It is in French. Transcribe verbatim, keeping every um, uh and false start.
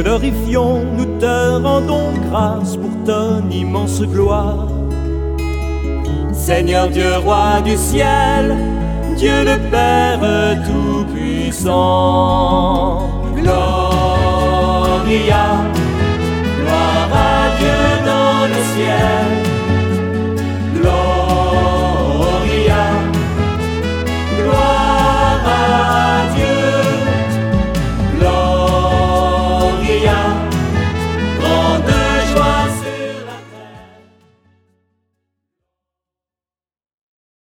glorifions, nous te rendons grâce pour ton immense gloire. Seigneur Dieu, roi du ciel, Dieu le Père Tout-Puissant,